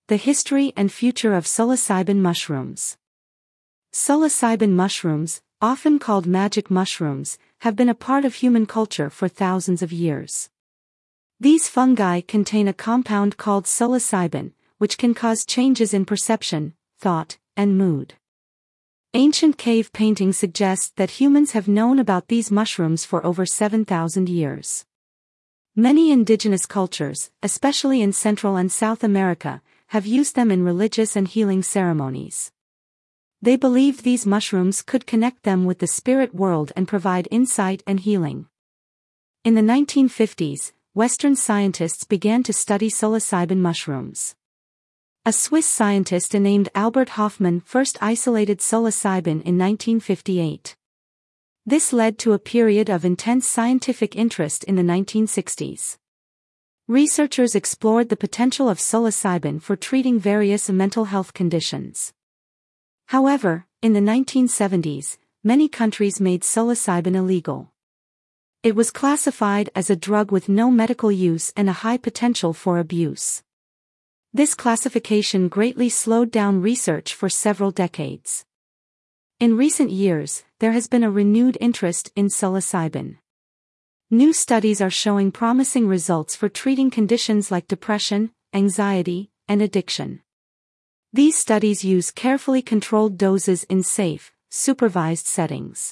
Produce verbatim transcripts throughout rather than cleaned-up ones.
The history and future of psilocybin mushrooms. Psilocybin mushrooms, often called magic mushrooms, have been a part of human culture for thousands of years. These fungi contain a compound called psilocybin, which can cause changes in perception, thought, and mood. Ancient cave paintings suggest that humans have known about these mushrooms for over seven thousand years. Many indigenous cultures, especially in Central and South America, have used them in religious and healing ceremonies. They believed these mushrooms could connect them with the spirit world and provide insight and healing. In the nineteen fifties, Western scientists began to study psilocybin mushrooms. A Swiss scientist named Albert Hofmann first isolated psilocybin in nineteen fifty-eight. This led to a period of intense scientific interest in the nineteen sixties. Researchers explored the potential of psilocybin for treating various mental health conditions. However, in the nineteen seventies, many countries made psilocybin illegal. It was classified as a drug with no medical use and a high potential for abuse. This classification greatly slowed down research for several decades. In recent years, there has been a renewed interest in psilocybin. New studies are showing promising results for treating conditions like depression, anxiety, and addiction. These studies use carefully controlled doses in safe, supervised settings.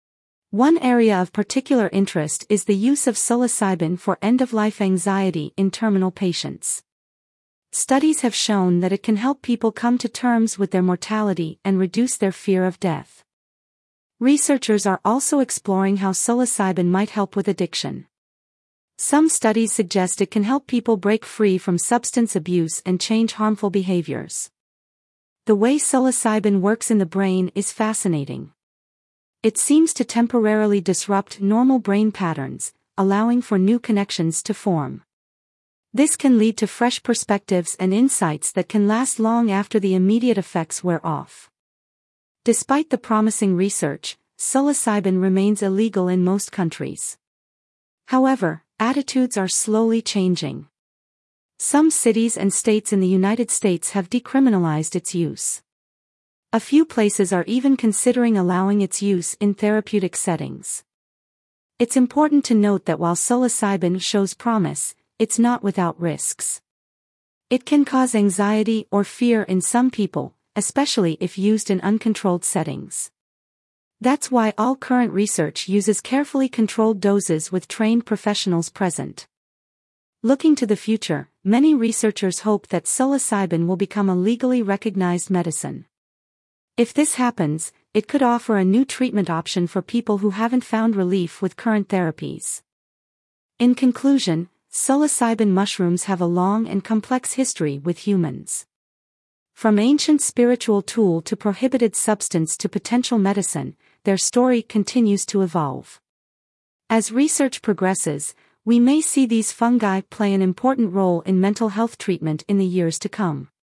One area of particular interest is the use of psilocybin for end-of-life anxiety in terminal patients. Studies have shown that it can help people come to terms with their mortality and reduce their fear of death. Researchers are also exploring how psilocybin might help with addiction. Some studies suggest it can help people break free from substance abuse and change harmful behaviors. The way psilocybin works in the brain is fascinating. It seems to temporarily disrupt normal brain patterns, allowing for new connections to form. This can lead to fresh perspectives and insights that can last long after the immediate effects wear off. Despite the promising research, psilocybin remains illegal in most countries. However, attitudes are slowly changing. Some cities and states in the United States have decriminalized its use. A few places are even considering allowing its use in therapeutic settings. It's important to note that while psilocybin shows promise, it's not without risks. It can cause anxiety or fear in some people, especially if used in uncontrolled settings. That's why all current research uses carefully controlled doses with trained professionals present. Looking to the future, many researchers hope that psilocybin will become a legally recognized medicine. If this happens, it could offer a new treatment option for people who haven't found relief with current therapies. In conclusion, psilocybin mushrooms have a long and complex history with humans. From ancient spiritual tool to prohibited substance to potential medicine, their story continues to evolve. As research progresses, we may see these fungi play an important role in mental health treatment in the years to come.